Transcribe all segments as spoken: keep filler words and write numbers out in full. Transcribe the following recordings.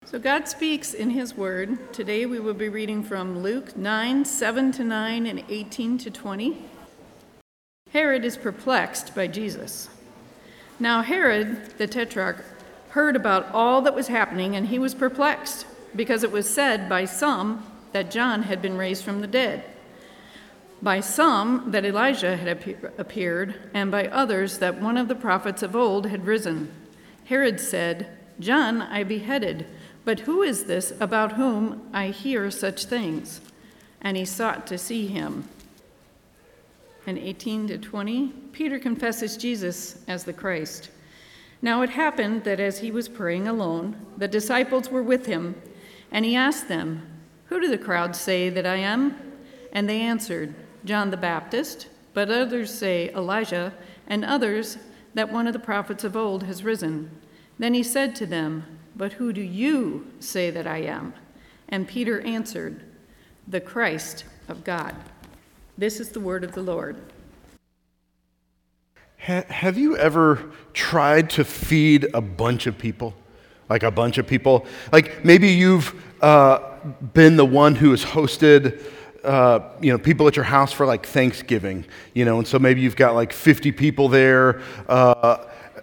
So God speaks in his word. Today we will be reading from Luke nine, seven to nine and eighteen to twenty. Herod is perplexed by Jesus. Now Herod, the tetrarch, heard about all that was happening, and he was perplexed, because it was said by some that John had been raised from the dead, by some that Elijah had appeared, and by others that one of the prophets of old had risen. Herod said, "John I beheaded, but who is this about whom I hear such things?" And he sought to see him. And eighteen to twenty, Peter confesses Jesus as the Christ. Now it happened that as he was praying alone, the disciples were with him, and he asked them, "Who do the crowds say that I am?" And they answered, "John the Baptist, but others say Elijah, and others that one of the prophets of old has risen." Then he said to them, "But who do you say that I am?" And Peter answered, "The Christ of God." This is the word of the Lord. Ha- have you ever tried to feed a bunch of people? Like a bunch of people? Like maybe you've uh, been the one who has hosted uh, you know, people at your house for like Thanksgiving, you know, and so maybe you've got like fifty people there. Uh,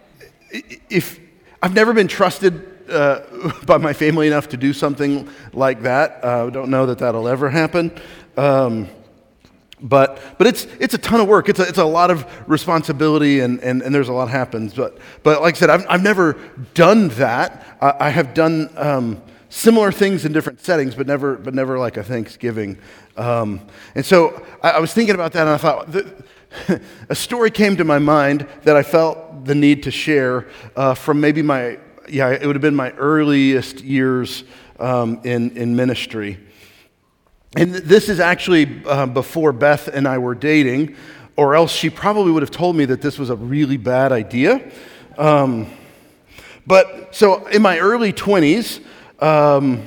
if I've never been trusted Uh, by my family enough to do something like that. I uh, don't know that that'll ever happen. Um, but but it's it's a ton of work. It's a, it's a lot of responsibility, and, and, and there's a lot happens. But but like I said, I've, I've never done that. I, I have done um, similar things in different settings, but never but never like a Thanksgiving. Um, and so I, I was thinking about that, and I thought, the, a story came to my mind that I felt the need to share uh, from maybe my Yeah, it would have been my earliest years um, in, in ministry. And this is actually uh, before Beth and I were dating, or else she probably would have told me that this was a really bad idea. Um, but so in my early twenties, um,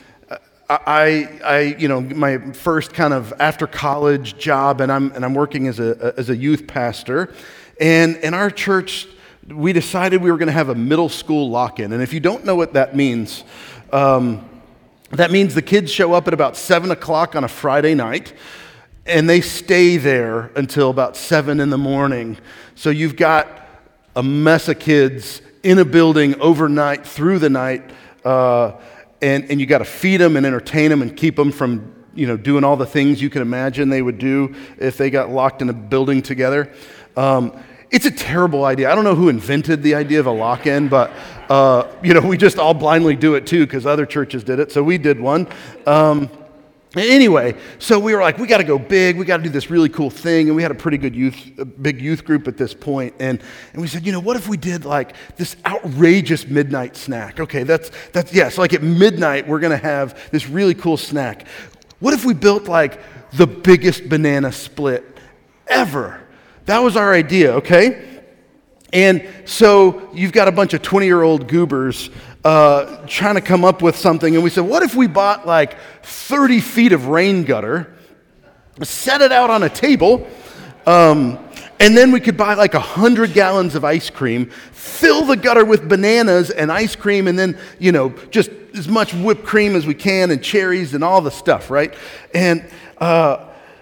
I, I, you know, my first kind of after college job, and I'm and I'm working as a as a youth pastor, and in our church, we decided we were going to have a middle school lock-in. And if you don't know what that means, um, that means the kids show up at about seven o'clock on a Friday night, and they stay there until about seven in the morning. So you've got a mess of kids in a building overnight, through the night, uh, and, and you got to feed them and entertain them and keep them from, you know, doing all the things you can imagine they would do if they got locked in a building together. Um, It's a terrible idea. I don't know who invented the idea of a lock-in, but, uh, you know, we just all blindly do it too because other churches did it, so we did one. Um, anyway, so we were like, we got to go big. We got to do this really cool thing, and we had a pretty good youth, a big youth group at this point, and and we said, you know, what if we did like this outrageous midnight snack? Okay, that's that's yeah. So like at midnight, we're gonna have this really cool snack. What if we built like the biggest banana split ever? That was our idea, okay? And so you've got a bunch of twenty-year-old goobers uh, trying to come up with something, and we said, what if we bought like thirty feet of rain gutter, set it out on a table, um, and then we could buy like one hundred gallons of ice cream, fill the gutter with bananas and ice cream, and then, you know, just as much whipped cream as we can, and cherries and all the stuff, right? And uh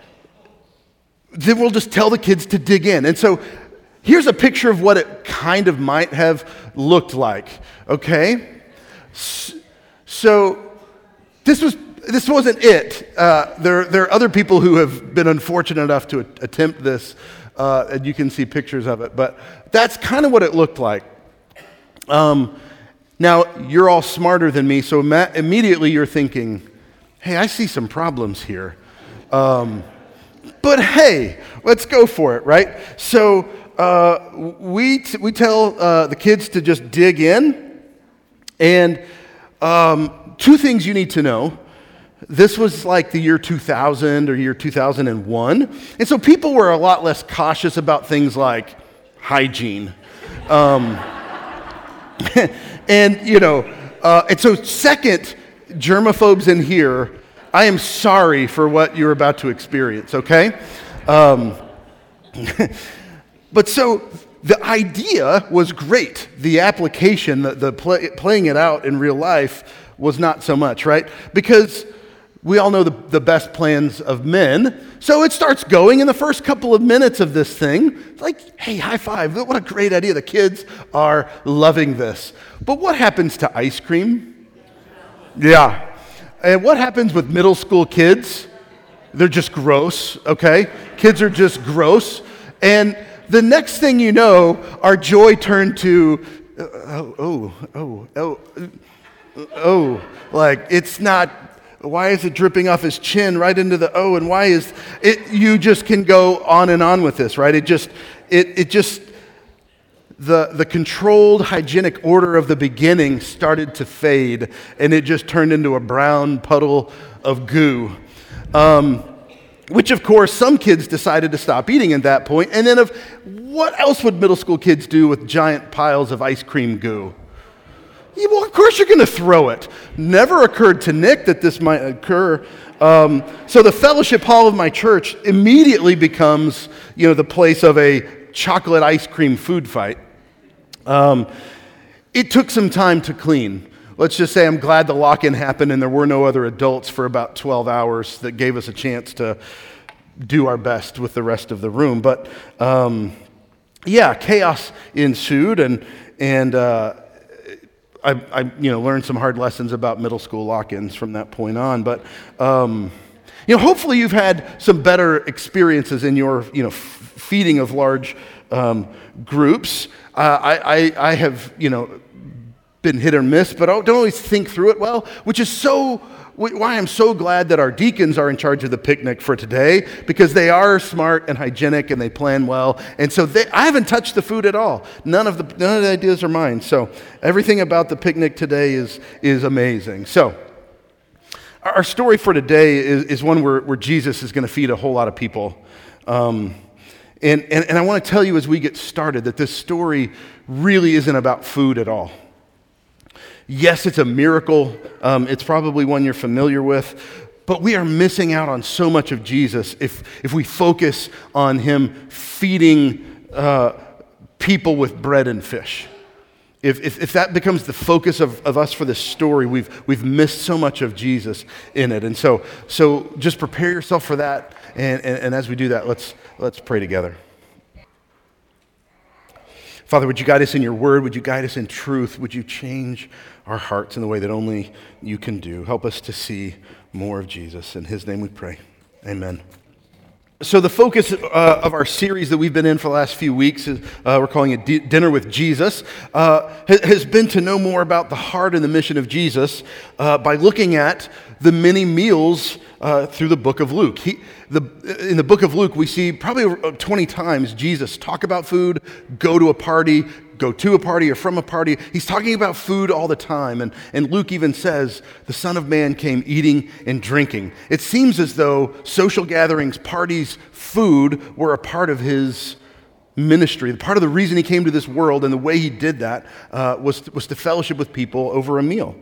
then we'll just tell the kids to dig in. And so here's a picture of what it kind of might have looked like, okay? So this was this wasn't it. Uh, there, there are other people who have been unfortunate enough to attempt this, uh, and you can see pictures of it. But that's kind of what it looked like. Um, now, you're all smarter than me, so ma- immediately you're thinking, hey, I see some problems here. Um, But hey, let's go for it, right? So uh, we t- we tell uh, the kids to just dig in, and um, two things you need to know. This was like the year two thousand or year two thousand one, and so people were a lot less cautious about things like hygiene, um, and you know, uh, and so second, germaphobes in here, I am sorry for what you're about to experience, okay? Um, but so the idea was great. The application, the, the play, playing it out in real life was not so much, right? Because we all know the, the best plans of men. So it starts going in the first couple of minutes of this thing. It's like, hey, high five. What a great idea. The kids are loving this. But what happens to ice cream? Yeah. And what happens with middle school kids? They're just gross, okay? Kids are just gross. And the next thing you know, our joy turned to, uh, oh, oh, oh, oh, oh, like it's not, why is it dripping off his chin right into the O, and why is it, you just can go on and on with this, right? It just, it, it just, the, the controlled hygienic order of the beginning started to fade, and it just turned into a brown puddle of goo. Um, Which, of course, some kids decided to stop eating at that point. And then of what else would middle school kids do with giant piles of ice cream goo? Yeah, well, of course you're going to throw it. Never occurred to Nick that this might occur. Um, so the fellowship hall of my church immediately becomes, you know, the place of a chocolate ice cream food fight. Um, it took some time to clean. Let's just say I'm glad the lock-in happened and there were no other adults for about twelve hours that gave us a chance to do our best with the rest of the room. But um, yeah, chaos ensued, and and uh, I, I you know learned some hard lessons about middle school lock-ins from that point on. But um, you know, hopefully you've had some better experiences in your you know f- feeding of large um, groups. Uh, I, I I have you know. been hit or miss, but I don't always think through it well, which is so, why I'm so glad that our deacons are in charge of the picnic for today, because they are smart and hygienic and they plan well. And so they, I haven't touched the food at all. None of the none of the ideas are mine. So everything about the picnic today is, is amazing. So our story for today is, is one where, where Jesus is going to feed a whole lot of people. Um, and, and, and I want to tell you as we get started that this story really isn't about food at all. Yes, it's a miracle. Um, it's probably one you're familiar with. But we are missing out on so much of Jesus if, if we focus on him feeding uh, people with bread and fish. If, if, if that becomes the focus of, of us for this story, we've, we've missed so much of Jesus in it. And so, so just prepare yourself for that. And, and, and as we do that, let's, let's pray together. Father, would you guide us in your word? Would you guide us in truth? Would you change our hearts in the way that only you can do? Help us to see more of Jesus. In his name we pray. Amen. So the focus uh, of our series that we've been in for the last few weeks, is, uh, we're calling it D- Dinner with Jesus, uh, has been to know more about the heart and the mission of Jesus uh, by looking at the many meals uh, through the book of Luke. He, the, in the book of Luke, we see probably twenty times Jesus talk about food, go to a party, go to a party or from a party. He's talking about food all the time. And, and Luke even says, the Son of Man came eating and drinking. It seems as though social gatherings, parties, food were a part of his ministry. Part of the reason he came to this world and the way he did that uh, was, was to fellowship with people over a meal.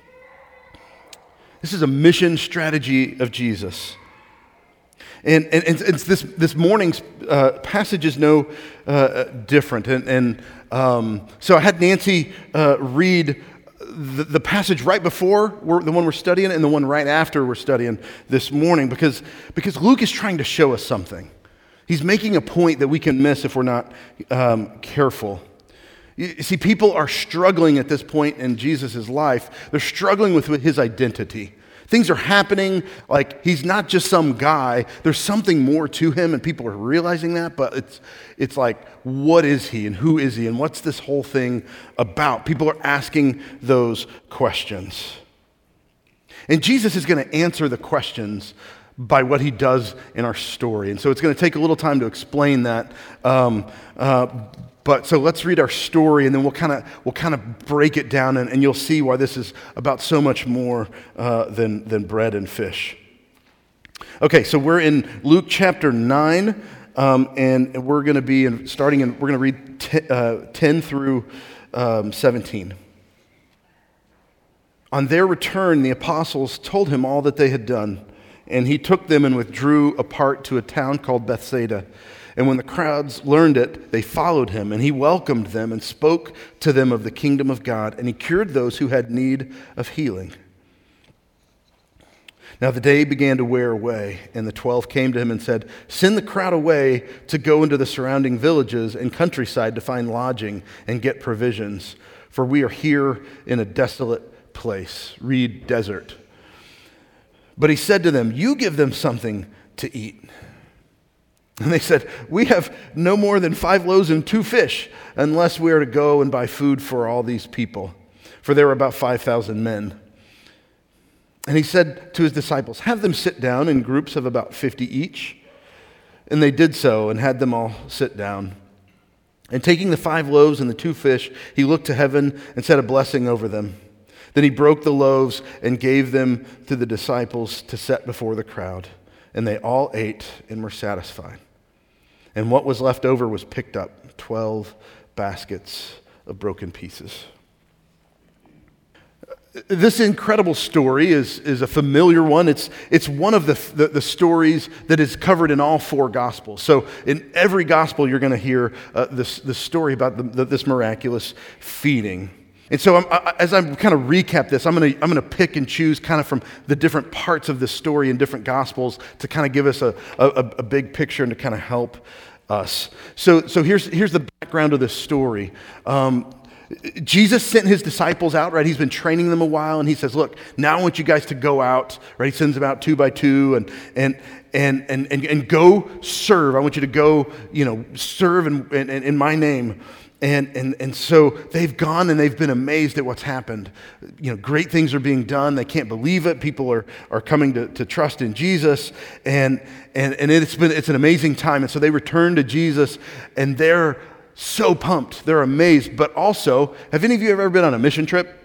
This is a mission strategy of Jesus. And, and, and it's this, this morning's uh, passage is no uh, different. And, and um, so I had Nancy uh, read the, the passage right before we're, the one we're studying and the one right after we're studying this morning, because, because Luke is trying to show us something. He's making a point that we can miss if we're not um, careful. You see, people are struggling at this point in Jesus' life. They're struggling with his identity. Things are happening, like he's not just some guy. There's something more to him, and people are realizing that, but it's it's like, what is he, and who is he, and what's this whole thing about? People are asking those questions. And Jesus is going to answer the questions by what he does in our story. And so it's going to take a little time to explain that. Um, uh, But so let's read our story, and then we'll kind of we'll kind of break it down, and, and you'll see why this is about so much more uh, than than bread and fish. Okay, so we're in Luke chapter nine, um, and we're going to be in, starting in we're going to read t- uh, ten through um, seventeen. On their return, the apostles told him all that they had done, and he took them and withdrew apart to a town called Bethsaida. And when the crowds learned it, they followed him, and he welcomed them and spoke to them of the kingdom of God, and he cured those who had need of healing. Now the day began to wear away, and the twelve came to him and said, "Send the crowd away to go into the surrounding villages and countryside to find lodging and get provisions, for we are here in a desolate place." Read desert. But he said to them, "You give them something to eat." And they said, "We have no more than five loaves and two fish, unless we are to go and buy food for all these people." For there were about five thousand men. And he said to his disciples, "Have them sit down in groups of about fifty each." And they did so and had them all sit down. And taking the five loaves and the two fish, he looked to heaven and said a blessing over them. Then he broke the loaves and gave them to the disciples to set before the crowd. And they all ate and were satisfied. And what was left over was picked up, twelve baskets of broken pieces. This incredible story is, is a familiar one. It's, it's one of the, the, the stories that is covered in all four Gospels. So in every Gospel, you're going to hear uh, this, this story about the, the, this miraculous feeding. And so I'm, I, as I kind of recap this, I'm going to I'm going to pick and choose kind of from the different parts of this story in different Gospels to kind of give us a, a, a big picture and to kind of help us. So, so here's, here's the background of this story. Um, Jesus sent his disciples out, right? He's been training them a while, and he says, "Look, now I want you guys to go out," right? He sends them out two by two, and and and and and, and go serve. I want you to go, you know, serve in, in, in my name. And and and so they've gone and they've been amazed at what's happened. You know, great things are being done. They can't believe it. People are are coming to, to trust in Jesus, and and and it's been it's an amazing time. And so they return to Jesus, and they're so pumped. They're amazed. But also, have any of you ever been on a mission trip?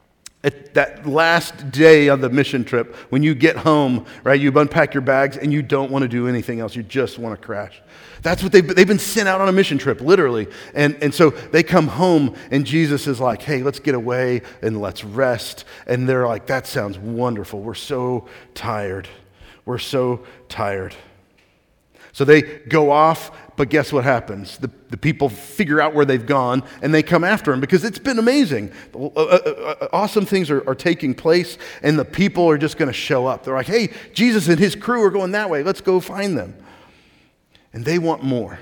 At that last day of the mission trip, when you get home, right, you unpack your bags and you don't want to do anything else. You just want to crash. That's what they've, they've been sent out on a mission trip, literally. And, and so they come home and Jesus is like, "Hey, let's get away and let's rest." And they're like, "That sounds wonderful. We're so tired. We're so tired." So they go off, but guess what happens? The, the people figure out where they've gone, and they come after him because it's been amazing. Uh, uh, uh, awesome things are, are taking place, and the people are just going to show up. They're like, "Hey, Jesus and his crew are going that way. Let's go find them." And they want more.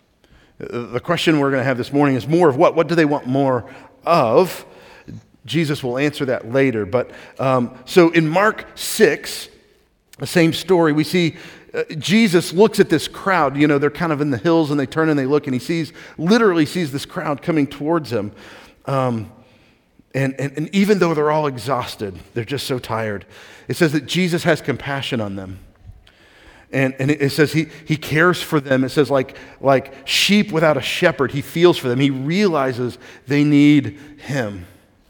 The question we're going to have this morning is more of what? What do they want more of? Jesus will answer that later. But um, so in Mark six, the same story, we see uh, Jesus looks at this crowd. You know, they're kind of in the hills, and they turn and they look, and he sees, literally sees this crowd coming towards him. Um, and, and, and even though they're all exhausted, they're just so tired, it says that Jesus has compassion on them. And, and it says he, he cares for them. It says like, like sheep without a shepherd, he feels for them. He realizes they need him.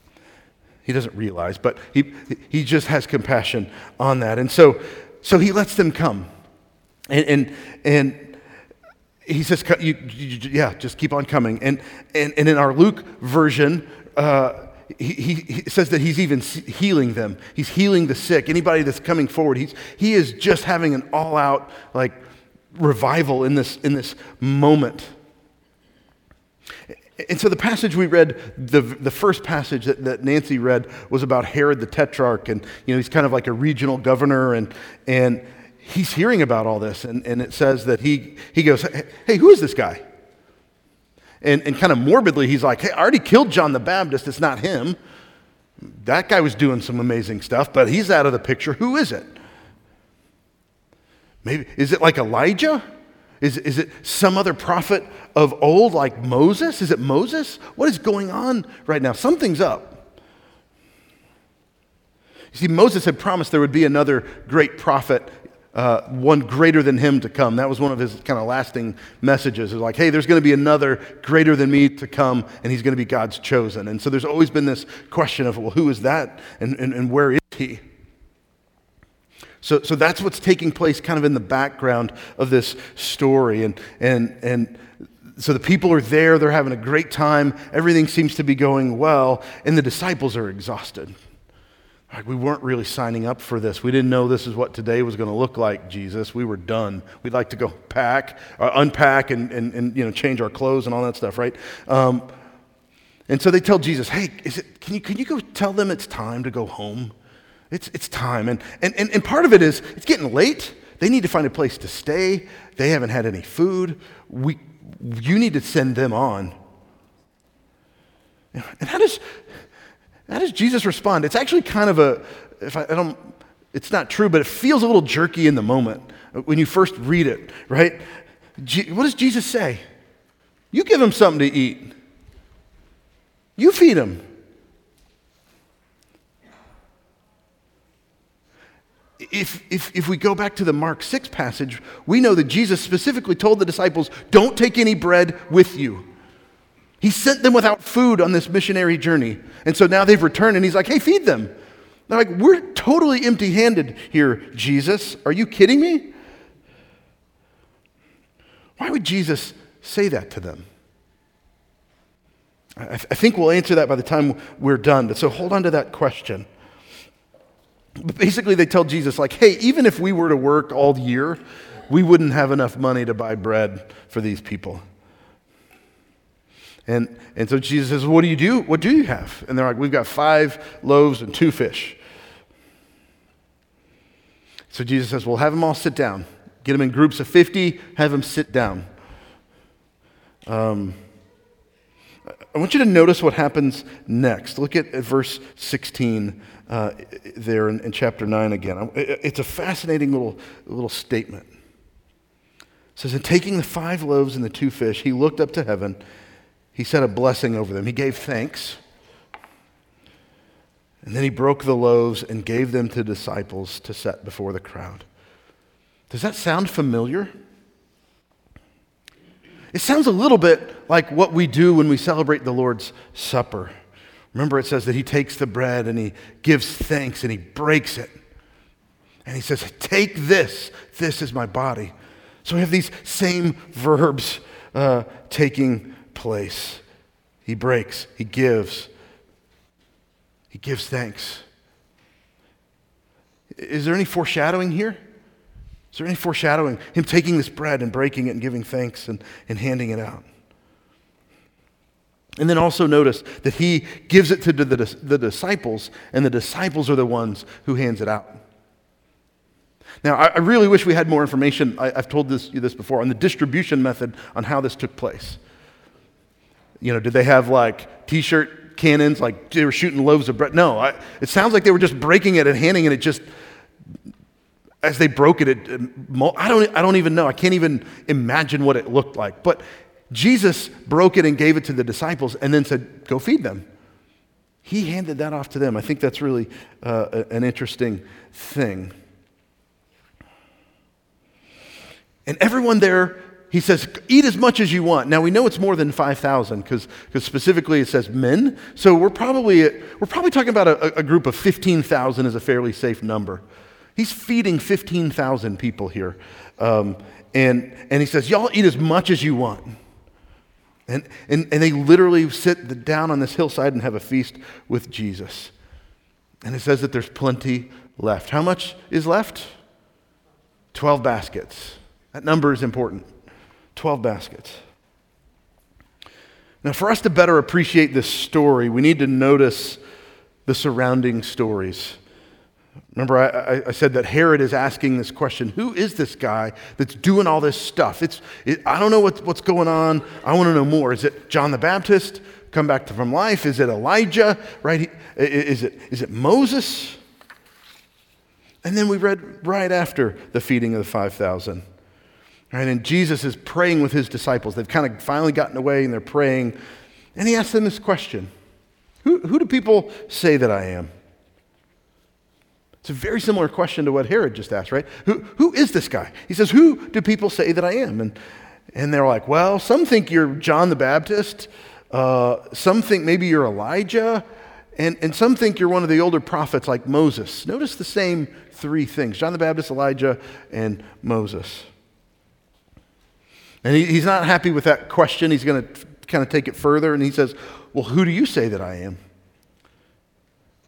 He doesn't realize, but he, he just has compassion on that. And so, so he lets them come. And, and, and he says, you, you, yeah, just keep on coming. And, and, and in our Luke version, uh, He, he, he says that he's even healing them. He's healing the sick. Anybody that's coming forward, he's, he is just having an all-out like revival in this, in this moment. And so the passage we read, the, the first passage that, that Nancy read was about Herod the Tetrarch, and you know he's kind of like a regional governor, and and he's hearing about all this, and, and it says that he he goes, "Hey, who is this guy?" And, and kind of morbidly, he's like, "Hey, I already killed John the Baptist. It's not him. That guy was doing some amazing stuff, but he's out of the picture. Who is it? Maybe, is it like Elijah? Is, is it some other prophet of old like Moses? Is it Moses? What is going on right now? Something's up." You see, Moses had promised there would be another great prophet, Uh, one greater than him to come. That was one of his kind of lasting messages. It was like, hey, there's going to be another greater than me to come, and he's going to be God's chosen. And so there's always been this question of, well, who is that, and, and, and where is he? So, so that's what's taking place kind of in the background of this story. And, and, and so the people are there, they're having a great time, everything seems to be going well, and the disciples are exhausted. Like, we weren't really signing up for this. We didn't know this is what today was going to look like, Jesus. We were done. We'd like to go pack, or unpack, and, and, and you know, change our clothes and all that stuff, right? Um, and so they tell Jesus, hey, is it, can you can you go tell them it's time to go home? It's it's time. And, and, and, and part of it is it's getting late. They need to find a place to stay. They haven't had any food. We, you need to send them on. And how does... How does Jesus respond? It's actually kind of a, if I, I don't, it's not true, but it feels a little jerky in the moment when you first read it, right? Je- what does Jesus say? You give him something to eat. You feed him. If, if, if we go back to the Mark six passage, we know that Jesus specifically told the disciples, don't take any bread with you. He sent them without food on this missionary journey. And so now they've returned and he's like, hey, feed them. They're like, we're totally empty-handed here, Jesus. Are you kidding me? Why would Jesus say that to them? I, th- I think we'll answer that by the time we're done. But so hold on to that question. But basically they tell Jesus, like, hey, even if we were to work all year, we wouldn't have enough money to buy bread for these people. And, and so Jesus says, what do you do? What do you have? And they're like, we've got five loaves and two fish. So Jesus says, well, have them all sit down. Get them in groups of fifty, have them sit down. Um, I want you to notice what happens next. Look at, at verse sixteen uh, there in, in chapter nine again. It's a fascinating little, little statement. It says, and taking the five loaves and the two fish, he looked up to heaven. He said a blessing over them. He gave thanks. And then he broke the loaves and gave them to disciples to set before the crowd. Does that sound familiar? It sounds a little bit like what we do when we celebrate the Lord's Supper. Remember, it says that he takes the bread and he gives thanks and he breaks it. And he says, take this. This is my body. So we have these same verbs uh, taking place. He breaks, he gives, he gives thanks. Is there any foreshadowing here? Is there any foreshadowing? Him taking this bread and breaking it and giving thanks and, and handing it out. And then also notice that he gives it to the, the, the disciples, and the disciples are the ones who hands it out. Now, I, I really wish we had more information. I, I've told this, you this before, on the distribution method on how this took place. You know, did they have like t-shirt cannons, like they were shooting loaves of bread? No, I, it sounds like they were just breaking it and handing it. It just, as they broke it, it, I don't, I don't even know. I can't even imagine what it looked like. But Jesus broke it and gave it to the disciples and then said, go feed them. He handed that off to them. I think that's really uh, an interesting thing. And everyone there, he says, eat as much as you want. Now we know it's more than five thousand because specifically it says men. So we're probably we're probably talking about a, a group of fifteen thousand as a fairly safe number. He's feeding fifteen thousand people here. Um, and, and he says, y'all eat as much as you want. And, and, and they literally sit down on this hillside and have a feast with Jesus. And it says that there's plenty left. How much is left? twelve baskets. That number is important. twelve baskets. Now, for us to better appreciate this story, we need to notice the surrounding stories. Remember, I, I said that Herod is asking this question, who is this guy that's doing all this stuff? It's, it, I don't know what, what's going on. I want to know more. Is it John the Baptist, come back from life? Is it Elijah, right? Is it, is it Moses? And then we read right after the feeding of the five thousand. Right, and Jesus is praying with his disciples. They've kind of finally gotten away and they're praying. And he asks them this question. Who, who do people say that I am? It's a very similar question to what Herod just asked, right? Who, who is this guy? He says, who do people say that I am? And, and they're like, well, some think you're John the Baptist. Uh, some think maybe you're Elijah. And, and some think you're one of the older prophets like Moses. Notice the same three things. John the Baptist, Elijah, and Moses. And he, he's not happy with that question. He's going to kind of take it further. And he says, well, who do you say that I am?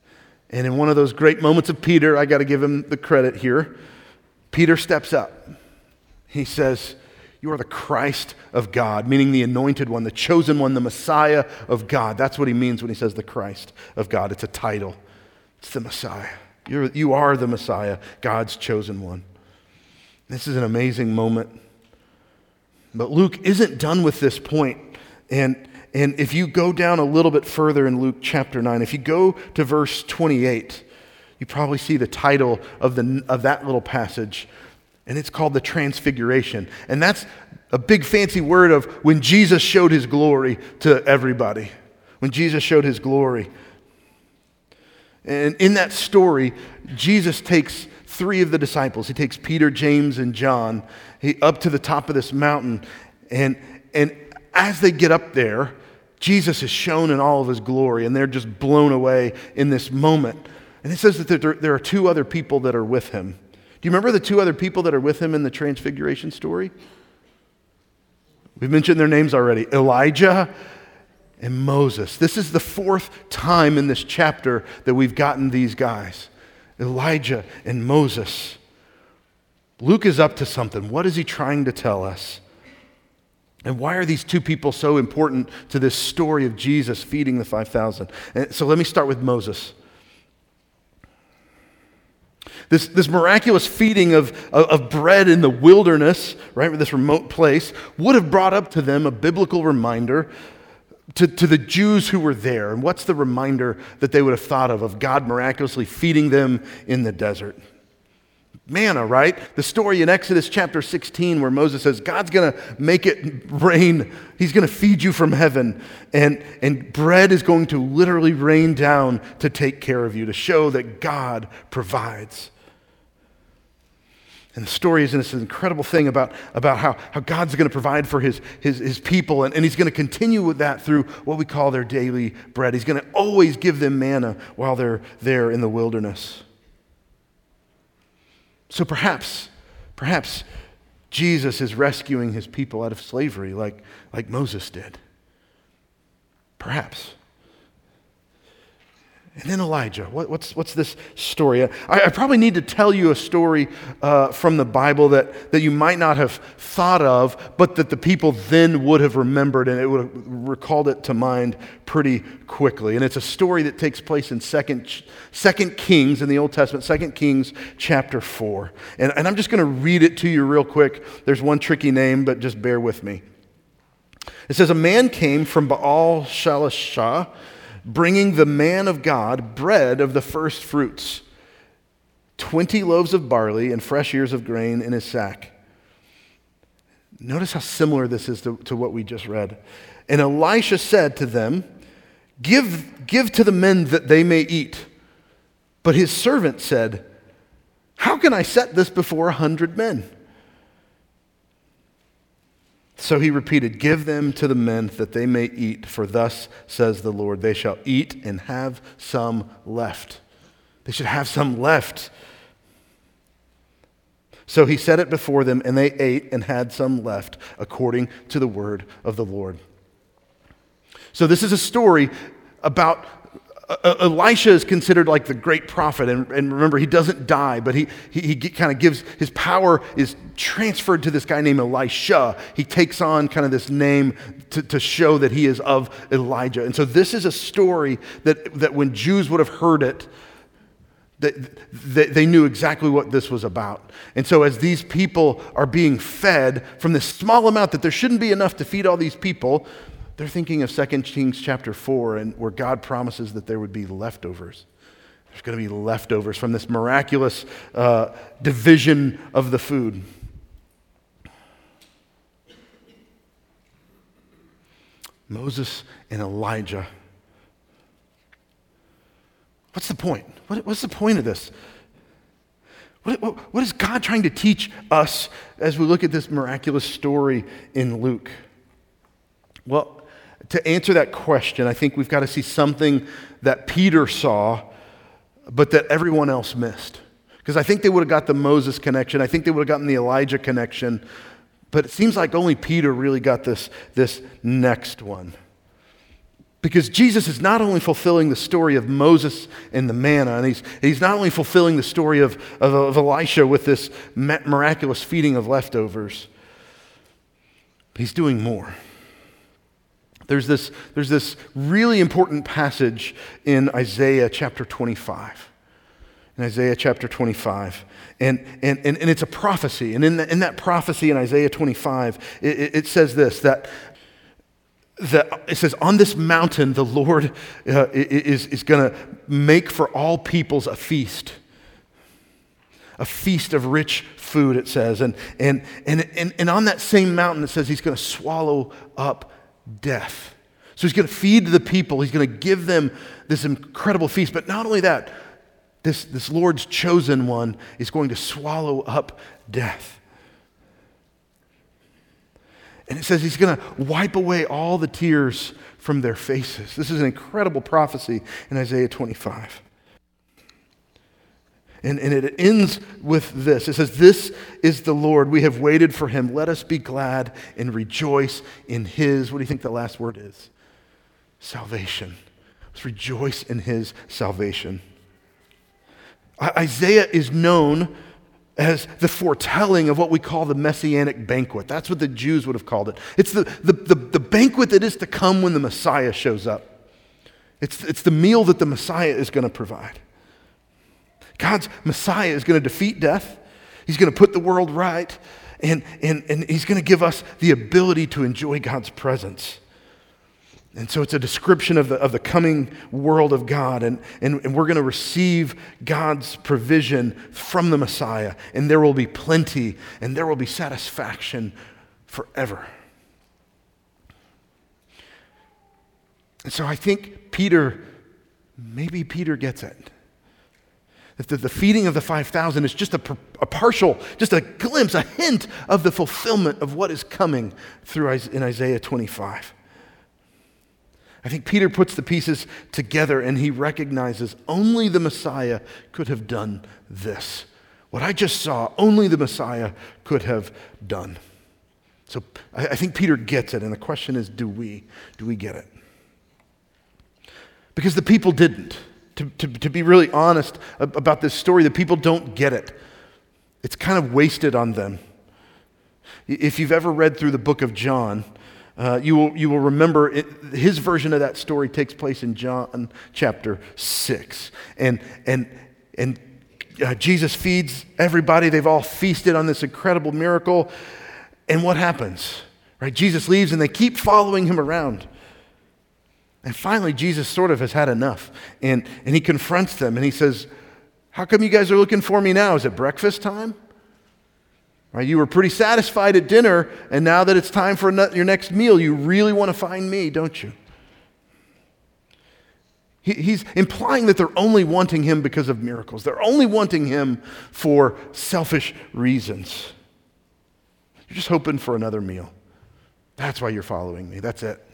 And in one of those great moments of Peter, I got to give him the credit here, Peter steps up. He says, "You are the Christ of God," meaning the anointed one, the chosen one, the Messiah of God. That's what he means when he says the Christ of God. It's a title. It's the Messiah. You're, you are the Messiah, God's chosen one. This is an amazing moment. But Luke isn't done with this point. And, and if you go down a little bit further in Luke chapter nine, if you go to verse twenty-eight, you probably see the title of, the, of that little passage, and it's called the Transfiguration. And that's a big fancy word of when Jesus showed his glory to everybody. When Jesus showed his glory. And in that story, Jesus takes three of the disciples. He takes Peter, James, and John he, up to the top of this mountain. And, and as they get up there, Jesus is shown in all of his glory, and they're just blown away in this moment. And it says that there, there are two other people that are with him. Do you remember the two other people that are with him in the Transfiguration story? We've mentioned their names already, Elijah and Moses. This is the fourth time in this chapter that we've gotten these guys, Elijah and Moses. Luke is up to something. What is he trying to tell us? And why are these two people so important to this story of Jesus feeding the five thousand? And so let me start with Moses. This, this miraculous feeding of, of, of bread in the wilderness, right, this remote place, would have brought up to them a biblical reminder to, to the Jews who were there. And what's the reminder that they would have thought of, of God miraculously feeding them in the desert? Manna, right? The story in Exodus chapter sixteen where Moses says, God's going to make it rain. He's going to feed you from heaven. And, and bread is going to literally rain down to take care of you, to show that God provides. And the story is this incredible thing about, about how, how God's going to provide for his, his, his people, and, and he's going to continue with that through what we call their daily bread. He's going to always give them manna while they're there in the wilderness. So perhaps, perhaps Jesus is rescuing his people out of slavery like, like Moses did. Perhaps. And then Elijah. What, what's, what's this story? I, I probably need to tell you a story uh, from the Bible that, that you might not have thought of, but that the people then would have remembered, and it would have recalled it to mind pretty quickly. And it's a story that takes place in Second, Second Kings in the Old Testament, Second Kings chapter four. And, and I'm just going to read it to you real quick. There's one tricky name, but just bear with me. It says, a man came from Baal Shalishah, bringing the man of God bread of the first fruits, twenty loaves of barley and fresh ears of grain in his sack. Notice how similar this is to, to what we just read. And Elisha said to them, give, give to the men that they may eat. But his servant said, how can I set this before a hundred men? So he repeated, give them to the men that they may eat, for thus says the Lord, they shall eat and have some left. They should have some left. So he set it before them, and they ate and had some left, according to the word of the Lord. So this is a story about Uh, Elisha is considered like the great prophet, and, and remember, he doesn't die, but he, he, he kind of gives, his power is transferred to this guy named Elisha. He takes on kind of this name to, to show that he is of Elijah. And so this is a story that, that when Jews would have heard it, that they, they knew exactly what this was about. And so as these people are being fed from this small amount that there shouldn't be enough to feed all these people, they're thinking of Second Kings chapter four, and where God promises that there would be leftovers. There's going to be leftovers from this miraculous uh, division of the food. Moses and Elijah. What's the point? What, what's the point of this? What, what, what is God trying to teach us as we look at this miraculous story in Luke? Well, to answer that question, I think we've got to see something that Peter saw, but that everyone else missed. Because I think they would have got the Moses connection. I think they would have gotten the Elijah connection. But it seems like only Peter really got this, this next one. Because Jesus is not only fulfilling the story of Moses and the manna, and he's, he's not only fulfilling the story of, of, of Elisha with this miraculous feeding of leftovers, he's doing more. There's this, there's this really important passage in Isaiah chapter twenty-five. In Isaiah chapter twenty-five. And, and, and, and it's a prophecy. And in, the, in that prophecy in Isaiah twenty-five, it, it says this, that That it says, on this mountain, the Lord uh, is, is going to make for all peoples a feast. A feast of rich food, it says. And, and, and, and, and on that same mountain, it says he's going to swallow up death. So he's going to feed the people. He's going to give them this incredible feast. But not only that, this, this Lord's chosen one is going to swallow up death. And it says he's going to wipe away all the tears from their faces. This is an incredible prophecy in Isaiah twenty-five. And, and it ends with this. It says, this is the Lord. We have waited for him. Let us be glad and rejoice in his, what do you think the last word is? Salvation. Let's rejoice in his salvation. Isaiah is known as the foretelling of what we call the Messianic banquet. That's what the Jews would have called it. It's the, the, the, the banquet that is to come when the Messiah shows up. It's, it's the meal that the Messiah is going to provide. God's Messiah is going to defeat death. He's going to put the world right. And, and, and he's going to give us the ability to enjoy God's presence. And so it's a description of the, of the coming world of God. And, and, and we're going to receive God's provision from the Messiah. And there will be plenty and there will be satisfaction forever. And so I think Peter, maybe Peter gets it. That the, the feeding of the five thousand is just a, a partial, just a glimpse, a hint of the fulfillment of what is coming through in Isaiah twenty-five. I think Peter puts the pieces together and he recognizes only the Messiah could have done this. What I just saw, only the Messiah could have done. So I, I think Peter gets it, and the question is, do we? Do we get it? Because the people didn't. To, to, to be really honest about this story, the people don't get it. It's kind of wasted on them. If you've ever read through the book of John, Uh, you will you will remember it, his version of that story takes place in John chapter six, and and and uh, Jesus feeds everybody. They've all feasted on this incredible miracle, and what happens? Right? Jesus leaves, and they keep following him around. And finally, Jesus sort of has had enough, and and he confronts them, and he says, "How come you guys are looking for me now? Is it breakfast time? Right, you were pretty satisfied at dinner, and now that it's time for your next meal, you really want to find me, don't you?" He, he's implying that they're only wanting him because of miracles. They're only wanting him for selfish reasons. You're just hoping for another meal. That's why you're following me. That's it.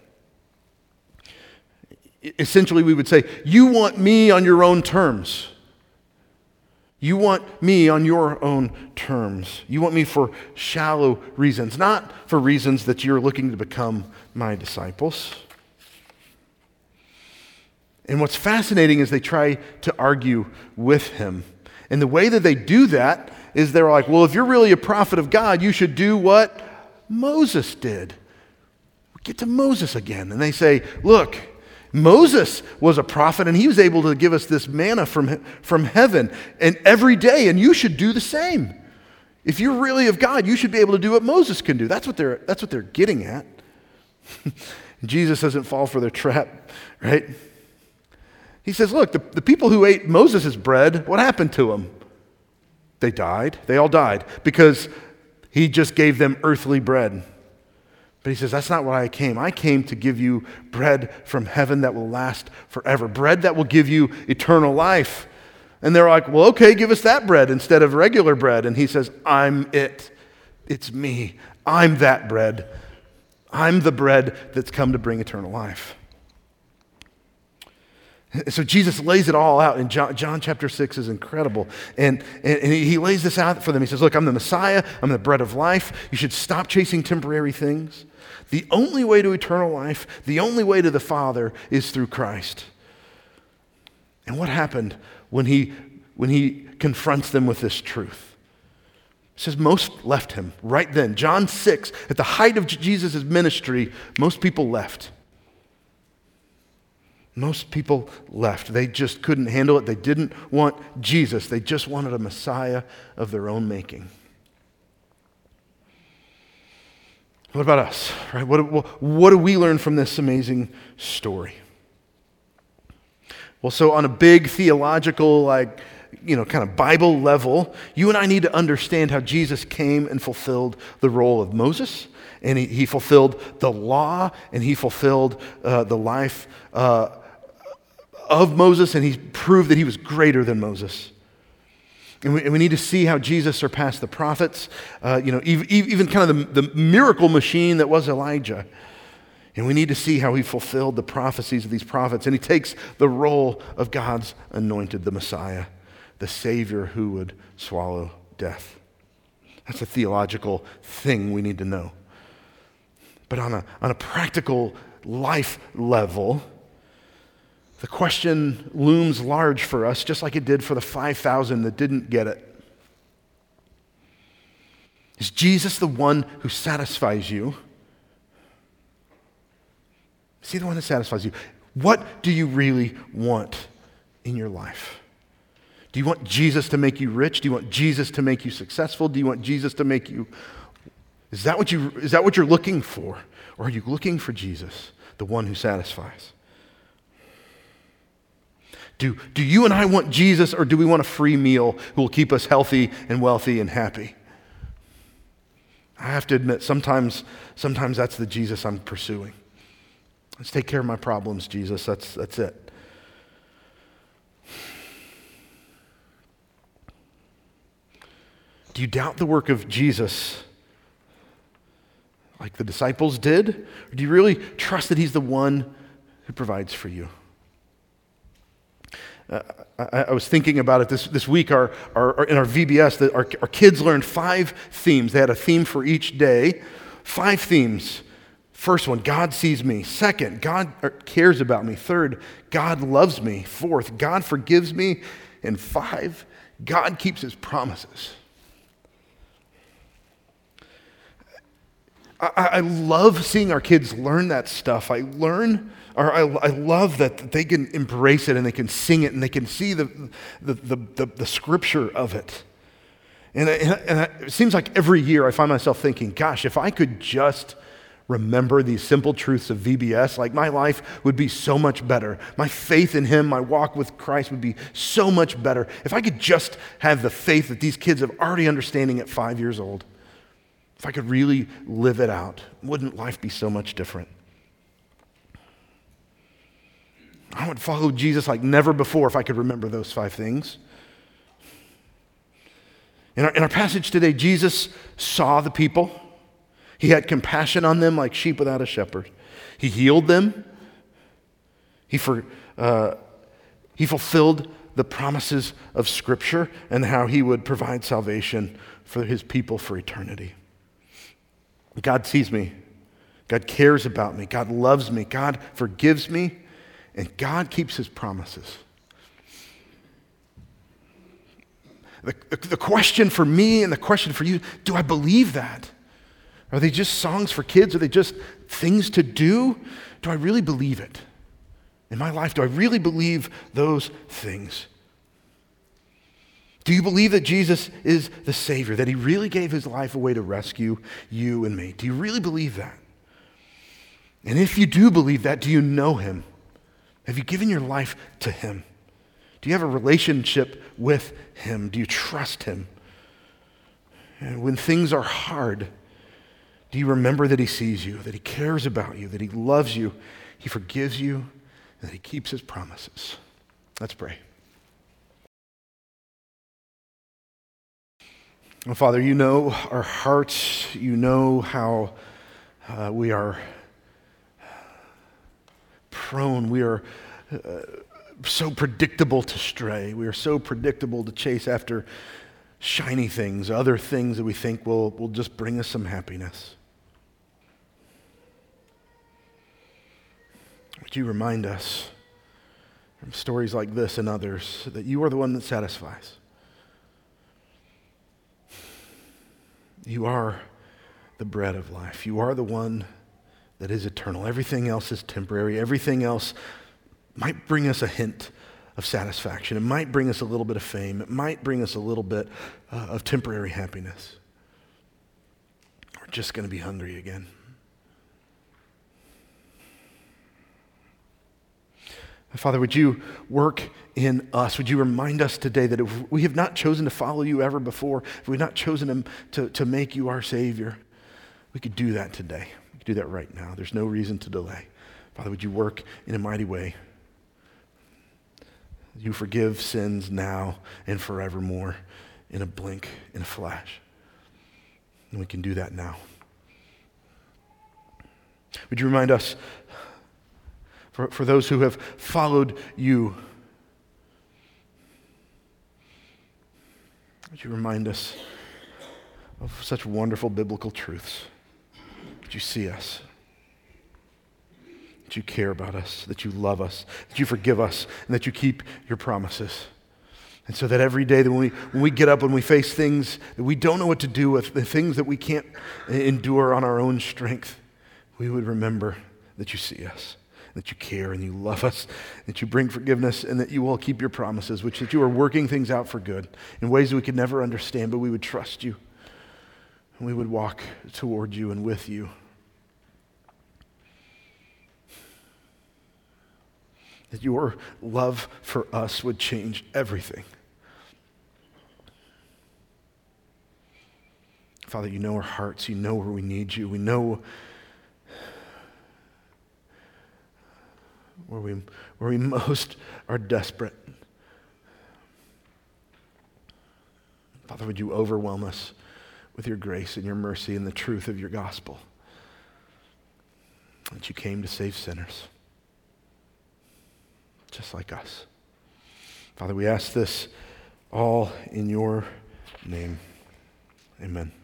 Essentially, we would say, you want me on your own terms. You want me on your own terms. You want me for shallow reasons, not for reasons that you're looking to become my disciples. And what's fascinating is they try to argue with him. And the way that they do that is they're like, well, if you're really a prophet of God, you should do what Moses did. Get to Moses again. And they say, look, Moses was a prophet, and he was able to give us this manna from, from heaven and every day, and you should do the same. If you're really of God, you should be able to do what Moses can do. That's what they're, that's what they're getting at. Jesus doesn't fall for their trap, right? He says, look, the, the people who ate Moses' bread, what happened to them? They died. They all died because he just gave them earthly bread. But he says, that's not why I came. I came to give you bread from heaven that will last forever. Bread that will give you eternal life. And they're like, well, okay, give us that bread instead of regular bread. And he says, I'm it. It's me. I'm that bread. I'm the bread that's come to bring eternal life. So Jesus lays it all out in John, John chapter six is incredible. And, and, and he lays this out for them. He says, look, I'm the Messiah. I'm the bread of life. You should stop chasing temporary things. The only way to eternal life, the only way to the Father is through Christ. And what happened when he, when he confronts them with this truth? It says most left him right then. John six, at the height of Jesus' ministry, most people left. Most people left. They just couldn't handle it. They didn't want Jesus. They just wanted a Messiah of their own making. What about us? Right? What, what do we learn from this amazing story? Well, so on a big theological, like, you know, kind of Bible level, you and I need to understand how Jesus came and fulfilled the role of Moses, and he, he fulfilled the law, and he fulfilled uh, the life uh, of Moses, and he proved that he was greater than Moses. And we, and we need to see how Jesus surpassed the prophets, uh, you know, even, even kind of the, the miracle machine that was Elijah. And we need to see how he fulfilled the prophecies of these prophets. And he takes the role of God's anointed, the Messiah, the Savior who would swallow death. That's a theological thing we need to know. But on a, on a practical life level, the question looms large for us, just like it did for the five thousand that didn't get it. Is Jesus the one who satisfies you? Is he the one that satisfies you? What do you really want in your life? Do you want Jesus to make you rich? Do you want Jesus to make you successful? Do you want Jesus to make you... Is that what you, is that what you're looking for? Or are you looking for Jesus, the one who satisfies? Do, do you and I want Jesus, or do we want a free meal who will keep us healthy and wealthy and happy? I have to admit, sometimes, sometimes that's the Jesus I'm pursuing. Let's take care of my problems, Jesus. That's, that's it. Do you doubt the work of Jesus like the disciples did? Or do you really trust that he's the one who provides for you? Uh, I, I was thinking about it this, this week. Our, our, our, in our V B S, that our, our kids learned five themes. They had a theme for each day. Five themes. First one, God sees me. Second, God cares about me. Third, God loves me. Fourth, God forgives me. And five, God keeps his promises. I, I love seeing our kids learn that stuff. I learn, or I, I love that they can embrace it and they can sing it and they can see the, the, the, the, the scripture of it. And, and, and it seems like every year I find myself thinking, gosh, if I could just remember these simple truths of V B S, like my life would be so much better. My faith in him, my walk with Christ would be so much better. If I could just have the faith that these kids have already understanding at five years old, if I could really live it out, wouldn't life be so much different? I would follow Jesus like never before if I could remember those five things. In our, in our passage today, Jesus saw the people. He had compassion on them like sheep without a shepherd. He healed them. He, for, uh, he fulfilled the promises of Scripture and how he would provide salvation for his people for eternity. God sees me. God cares about me. God loves me. God forgives me. And God keeps his promises. The, the, the question for me and the question for you, do I believe that? Are they just songs for kids? Are they just things to do? Do I really believe it? In my life, do I really believe those things? Do you believe that Jesus is the Savior, that he really gave his life away to rescue you and me? Do you really believe that? And if you do believe that, do you know him? Have you given your life to him? Do you have a relationship with him? Do you trust him? And when things are hard, do you remember that he sees you, that he cares about you, that he loves you, he forgives you, and that he keeps his promises? Let's pray. Well, Father, you know our hearts. You know how uh, we are prone, we are uh, so predictable to stray. We are so predictable to chase after shiny things, other things that we think will, will just bring us some happiness. Would you remind us from stories like this and others that you are the one that satisfies? You are the bread of life. You are the one that is eternal. Everything else is temporary. Everything else might bring us a hint of satisfaction. It might bring us a little bit of fame. It might bring us a little bit uh, of temporary happiness. We're just going to be hungry again. Father, would you work in us? Would you remind us today that if we have not chosen to follow you ever before, if we've not chosen him to, to make you our Savior, we could do that today. We could do that right now. There's no reason to delay. Father, would you work in a mighty way? You forgive sins now and forevermore in a blink, in a flash. And we can do that now. Would you remind us, for, for those who have followed you, would you remind us of such wonderful biblical truths? That you see us, that you care about us, that you love us, that you forgive us, and that you keep your promises. And so that every day that when we, when we get up, when we face things that we don't know what to do with, the things that we can't endure on our own strength, we would remember that you see us, that you care and you love us, that you bring forgiveness, and that you will keep your promises, which that you are working things out for good in ways that we could never understand, but we would trust you, and we would walk toward you and with you. That your love for us would change everything. Father, you know our hearts. You know where we need you. We know where we, where we most are desperate. Father, would you overwhelm us with your grace and your mercy and the truth of your gospel? That you came to save sinners, just like us. Father, we ask this all in your name. Amen.